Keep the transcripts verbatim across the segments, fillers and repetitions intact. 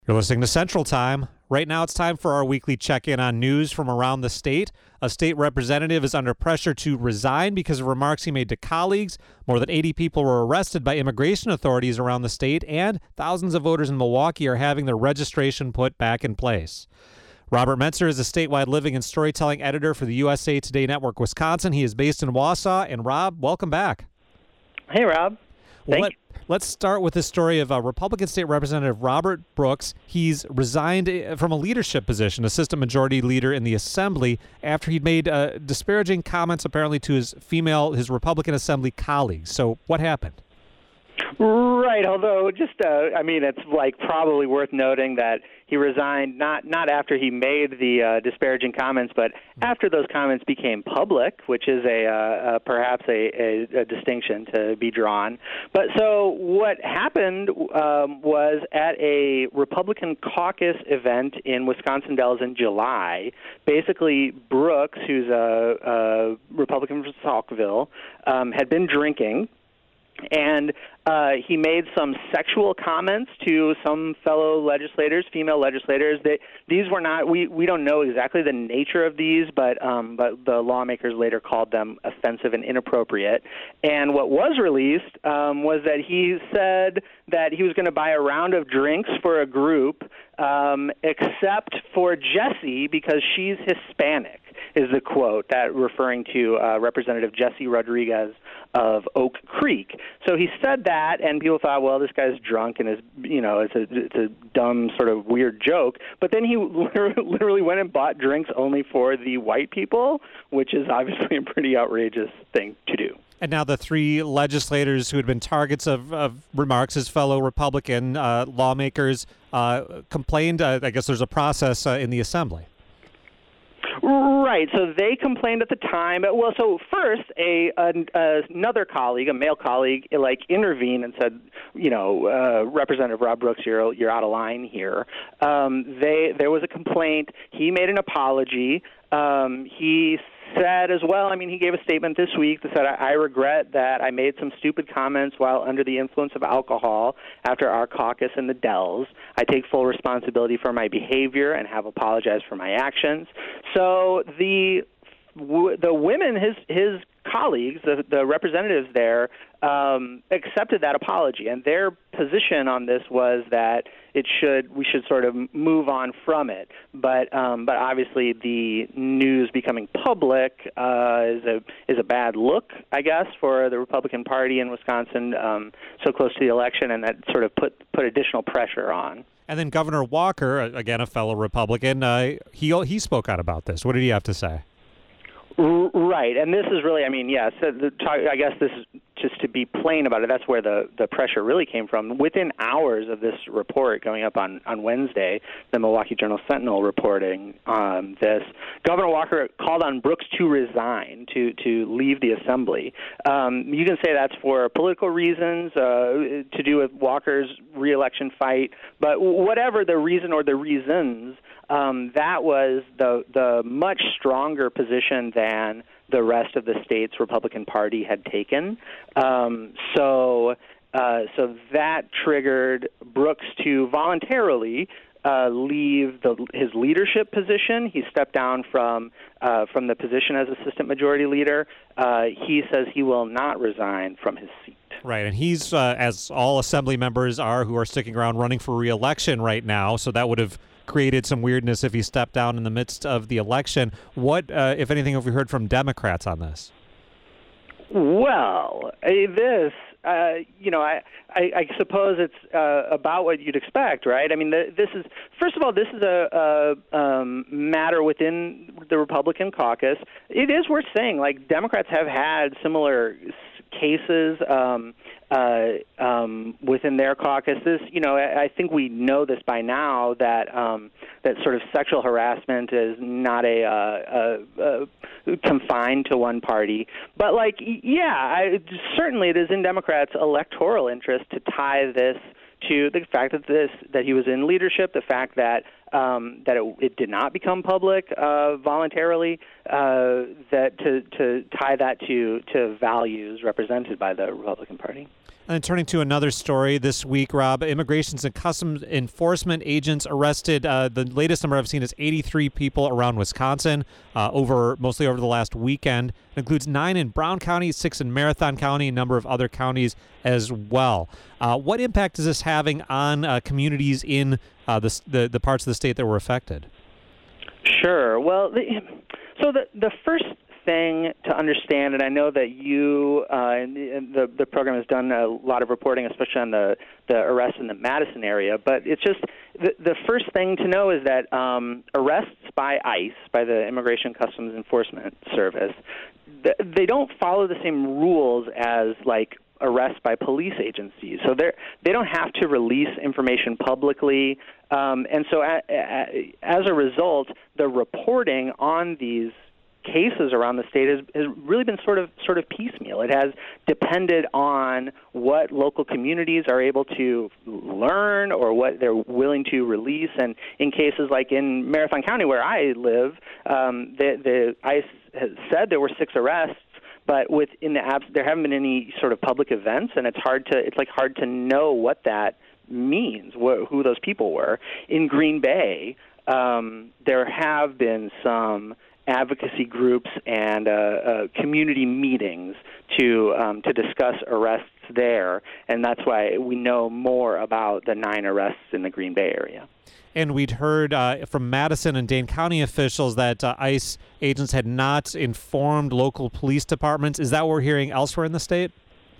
You're listening to Central Time. Right now it's time for our weekly check-in on news from around the state. A state representative is under pressure to resign because of remarks he made to colleagues. More than eighty people were arrested by immigration authorities around the state, and thousands of voters in Milwaukee are having their registration put back in place. Robert Metzer is a statewide living and storytelling editor for the U S A Today Network Wisconsin. He is based in Wausau. And Rob, welcome back. Hey, Rob. Well, Thank let, you. Let's start with the story of uh, Republican State Representative Robert Brooks. He's resigned from a leadership position, assistant majority leader in the Assembly, after he'd made uh, disparaging comments apparently to his female, his Republican Assembly colleagues. So what happened? Right, although just, uh, I mean, it's like probably worth noting that he resigned not, not after he made the uh, disparaging comments, but after those comments became public, which is a uh, uh, perhaps a, a, a distinction to be drawn. But so what happened um, was at a Republican caucus event in Wisconsin Dells in July, basically Brooks, who's a, a Republican from Saukville, um, had been drinking. And uh, he made some sexual comments to some fellow legislators, female legislators. That these were not. We, we don't know exactly the nature of these, but um, but the lawmakers later called them offensive and inappropriate. And what was released um, was that he said that he was going to buy a round of drinks for a group, um, except for Jessie because she's Hispanic. Is the quote that referring to uh, Representative Jessie Rodriguez of Oak Creek. So he said that, and people thought, well, this guy's drunk and is, you know, it's a it's a dumb sort of weird joke. But then he literally went and bought drinks only for the white people, which is obviously a pretty outrageous thing to do. And now the three legislators who had been targets of, of remarks, his fellow Republican uh, lawmakers, uh, complained. Uh, I guess there's a process uh, in the Assembly. Right. So they complained at the time. Well, so first, a, a another colleague, a male colleague, like intervened and said, you know, uh, Representative Rob Brooks, you're you're out of line here. Um, they there was a complaint. He made an apology. Um, he said as well, I mean, he gave a statement this week that said, I, I regret that I made some stupid comments while under the influence of alcohol after our caucus in the Dells. I take full responsibility for my behavior and have apologized for my actions. So the the women, his his colleagues, the, the representatives there, um, accepted that apology, and their position on this was that it should we should sort of move on from it. But um, but obviously the news becoming public uh, is a is a bad look, I guess, for the Republican Party in Wisconsin um, so close to the election, and that sort of put put additional pressure on. And then Governor Walker, again a fellow Republican, uh, he he spoke out about this. What did he have to say? Right, and this is really, I mean, yes, yeah, so I guess this is just to be plain about it, that's where the, the pressure really came from. Within hours of this report going up on, on Wednesday, the Milwaukee Journal-Sentinel reporting um, this, Governor Walker called on Brooks to resign, to, to leave the Assembly. Um, you can say that's for political reasons, uh, to do with Walker's reelection fight, but whatever the reason or the reasons, Um, that was the the much stronger position than the rest of the state's Republican Party had taken. Um, so uh, so that triggered Brooks to voluntarily uh, leave the, his leadership position. He stepped down from uh, from the position as assistant majority leader. Uh, he says he will not resign from his seat. Right, and he's, uh, as all Assembly members are who are sticking around running for re-election right now, so that would have created some weirdness if he stepped down in the midst of the election. What, uh, if anything, have we heard from Democrats on this? Well, uh, this, uh, you know, I, I, I suppose it's uh, about what you'd expect, right? I mean, the, this is, first of all, this is a, a um, matter within the Republican caucus. It is worth saying, like, Democrats have had similar cases um, uh, um, within their caucus. This, you know, I, I think we know this by now that um, that sort of sexual harassment is not a, uh, a, a confined to one party. But like, yeah, I, certainly it is in Democrats' electoral interest to tie this to the fact that this that he was in leadership, the fact that um, that it, it did not become public uh, voluntarily, uh, that to, to tie that to to values represented by the Republican Party. And turning to another story this week, Rob, Immigrations and Customs Enforcement agents arrested, uh, the latest number I've seen is eighty-three people around Wisconsin, uh, over mostly over the last weekend. It includes nine in Brown County, six in Marathon County, a number of other counties as well. Uh, what impact is this having on uh, communities in uh, the, the the parts of the state that were affected? Sure. Well, the, so the the first thing to understand, and I know that you uh, and the the program has done a lot of reporting, especially on the the arrests in the Madison area. But it's just the the first thing to know is that um, arrests by ICE, by the Immigration Customs Enforcement Service, th- they don't follow the same rules as like arrests by police agencies. So they they don't have to release information publicly, um, and so a, a, as a result, the reporting on these cases around the state has, has really been sort of sort of piecemeal. It has depended on what local communities are able to learn or what they're willing to release. And in cases like in Marathon County, where I live, um, the, the ICE has said there were six arrests, but within the abs- there haven't been any sort of public events, and it's hard to it's like hard to know what that means, wh- who those people were. In Green Bay, um, there have been some advocacy groups and uh, uh, community meetings to um, to discuss arrests there, and that's why we know more about the nine arrests in the Green Bay area. And we'd heard uh, from Madison and Dane County officials that uh, ICE agents had not informed local police departments. Is that what we're hearing elsewhere in the state?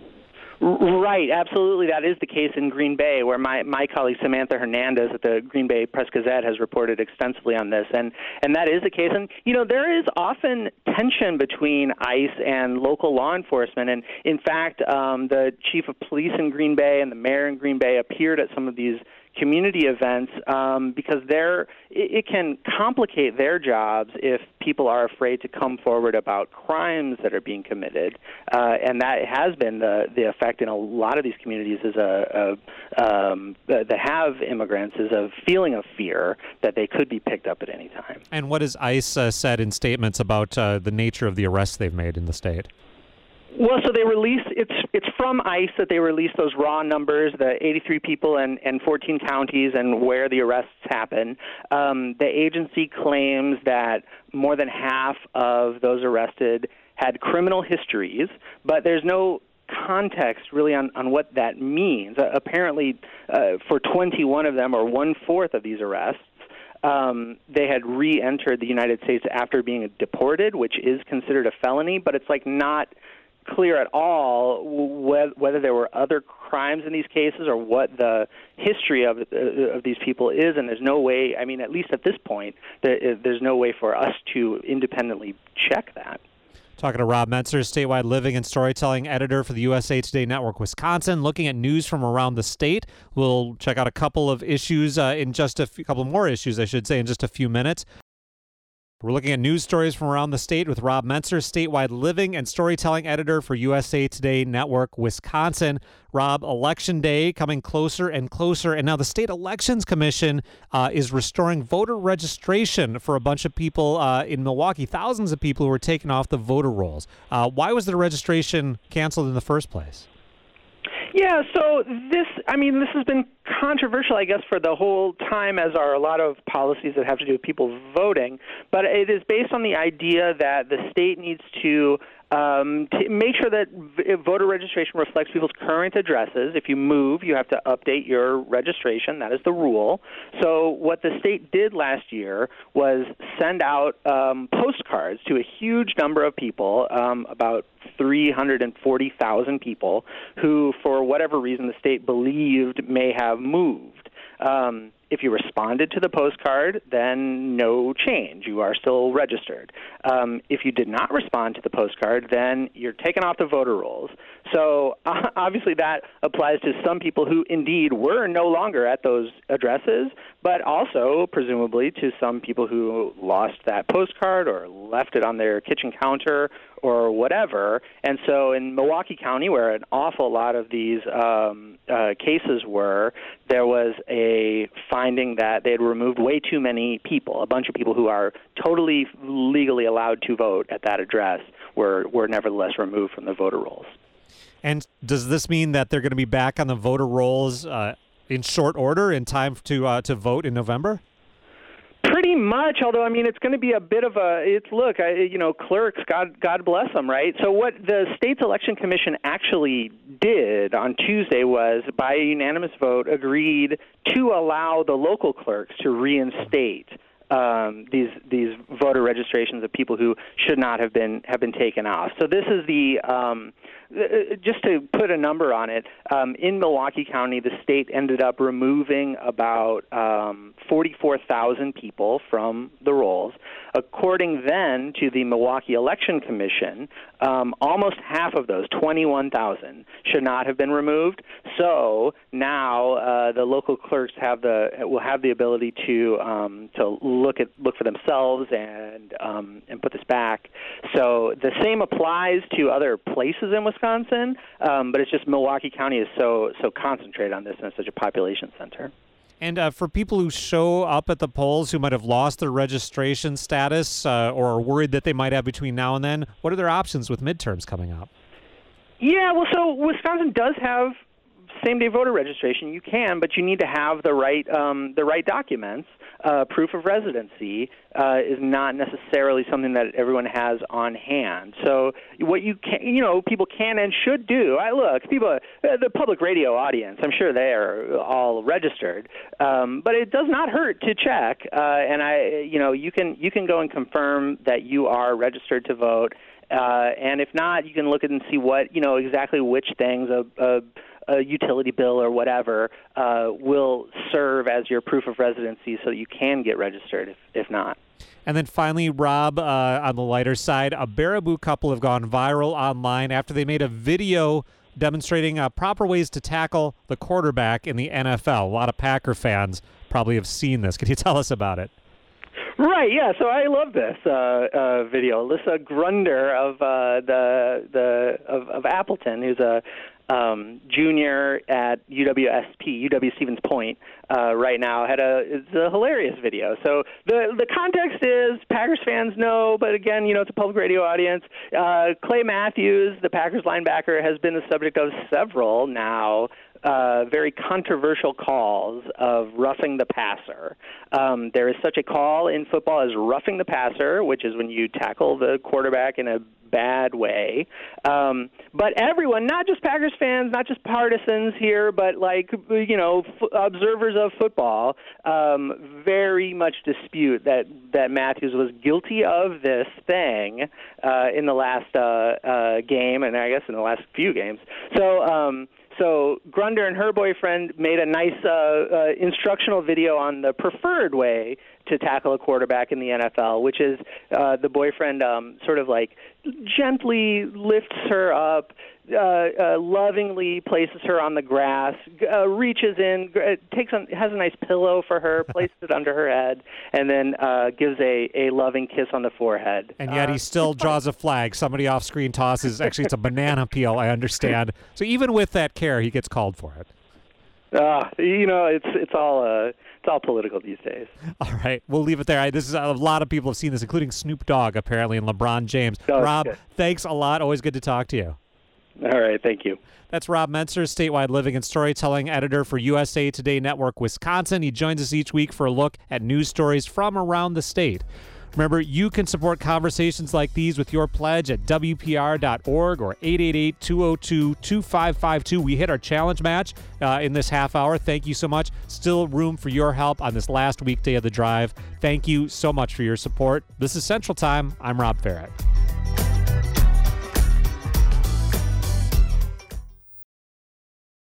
Right, absolutely. That is the case in Green Bay, where my, my colleague Samantha Hernandez at the Green Bay Press-Gazette has reported extensively on this, and, and that is the case. And, you know, there is often tension between ICE and local law enforcement, and, in fact, um, the chief of police in Green Bay and the mayor in Green Bay appeared at some of these community events um, because they're, it, it can complicate their jobs if people are afraid to come forward about crimes that are being committed, uh, and that has been the, the effect in a lot of these communities is a, a um, that have immigrants is a feeling of fear that they could be picked up at any time. And what has ICE uh, said in statements about uh, the nature of the arrests they've made in the state? Well, so they release it's it's from ICE that they release those raw numbers, the eighty-three people and, and fourteen counties and where the arrests happen. Um, the agency claims that more than half of those arrested had criminal histories, but there's no context really on, on what that means. Uh, apparently, uh, for twenty-one of them, or one-fourth of these arrests, Um, they had re-entered the United States after being deported, which is considered a felony, but it's like not clear at all wh- whether there were other crimes in these cases or what the history of uh, of these people is, and there's no way, I mean, at least at this point, there, there's no way for us to independently check that. Talking to Rob Mentzer, statewide living and storytelling editor for the U S A Today Network Wisconsin, looking at news from around the state. We'll check out a couple of issues uh, in just a few, couple more issues, I should say, in just a few minutes. We're looking at news stories from around the state with Rob Mentzer, statewide living and storytelling editor for U S A Today Network Wisconsin. Rob, Election Day coming closer and closer, and now the State Elections Commission uh, is restoring voter registration for a bunch of people uh, in Milwaukee, thousands of people who were taken off the voter rolls. Uh, why was the registration canceled in the first place? Yeah, so this, I mean, this has been controversial, I guess, for the whole time, as are a lot of policies that have to do with people voting. But it is based on the idea that the state needs to Um, to make sure that v- voter registration reflects people's current addresses. If you move, you have to update your registration. That is the rule. So what the state did last year was send out um, postcards to a huge number of people, um, about three hundred forty thousand people, who, for whatever reason, the state believed may have moved. Um, if you responded to the postcard, then no change. You are still registered. Um, if you did not respond to the postcard, then you're taken off the voter rolls. So uh, obviously that applies to some people who indeed were no longer at those addresses, but also presumably to some people who lost that postcard or left it on their kitchen counter or whatever. And so in Milwaukee County, where an awful lot of these um, uh, cases were, there was a finding that they had removed way too many people. A bunch of people who are totally legally allowed to vote at that address were, were nevertheless removed from the voter rolls. And does this mean that they're going to be back on the voter rolls uh, in short order in time to uh, to vote in November? Pretty much, although, I mean, it's going to be a bit of a, it's, look, I, you know, clerks, God God bless them, right? So what the state's election commission actually did on Tuesday was, by a unanimous vote, agreed to allow the local clerks to reinstate um, these these voter registrations of people who should not have been have been taken off. So this is the, um, just to put a number on it, um, in Milwaukee County, the state ended up removing about um, forty-four thousand people from the rolls. According then to the Milwaukee Election Commission, um, almost half of those, twenty-one thousand, should not have been removed. So now uh, the local clerks have the will have the ability to um, to look at look for themselves and um, and put this back. So the same applies to other places in Wisconsin, um, but it's just Milwaukee County is so so concentrated on this and it's such a population center. And uh, for people who show up at the polls who might have lost their registration status uh, or are worried that they might have between now and then, what are their options with midterms coming up? Yeah, well, so Wisconsin does have same-day voter registration. You can, but you need to have the right um, the right documents. Uh, proof of residency uh, is not necessarily something that everyone has on hand. So what you can, you know, people can and should do. I look, people, uh, the public radio audience, I'm sure they are all registered, um, but it does not hurt to check. Uh, and I, you know, you can you can go and confirm that you are registered to vote. Uh, and if not, you can look at and see what, you know, exactly which things a, a a utility bill or whatever uh, will serve as your proof of residency so that you can get registered if, if not. And then finally, Rob, uh, on the lighter side, a Baraboo couple have gone viral online after they made a video demonstrating uh, proper ways to tackle the quarterback in the N F L. A lot of Packer fans probably have seen this. Can you tell us about it? Right, yeah. So I love this uh, uh, video. Alyssa Grunder of uh, the the of, of Appleton, who's a um, junior at U W S P, U W Stevens Point, uh, right now, had a it's a hilarious video. So the the context is Packers fans know, but again, you know, it's a public radio audience. Uh, Clay Matthews, the Packers linebacker, has been the subject of several now Uh, very controversial calls of roughing the passer. Um, there is such a call in football as roughing the passer, which is when you tackle the quarterback in a bad way. Um, but everyone, not just Packers fans, not just partisans here, but like, you know, f- observers of football, um, very much dispute that, that Matthews was guilty of this thing uh, in the last uh, uh, game, and I guess in the last few games. So, um, So Grunder and her boyfriend made a nice uh, uh, instructional video on the preferred way to tackle a quarterback in the N F L, which is uh, the boyfriend um, sort of like gently lifts her up, uh, uh, lovingly places her on the grass, uh, reaches in, uh, takes on, has a nice pillow for her, places it under her head, and then uh, gives a, a loving kiss on the forehead. And yet he still uh, draws a flag. Somebody off screen tosses. Actually, it's a banana peel, I understand. So even with that care, he gets called for it. Uh, you know, it's it's all uh, it's all political these days. All right, we'll leave it there. I, this is a lot of people have seen this, including Snoop Dogg apparently and LeBron James. Oh, Rob, good. Thanks a lot. Always good to talk to you. All right, thank you. That's Rob Mentzer, statewide living and storytelling editor for U S A Today Network Wisconsin. He joins us each week for a look at news stories from around the state. Remember, you can support conversations like these with your pledge at W P R dot org or eight eight eight, two oh two, two five five two. We hit our challenge match uh, in this half hour. Thank you so much. Still room for your help on this last weekday of the drive. Thank you so much for your support. This is Central Time. I'm Rob Farrett.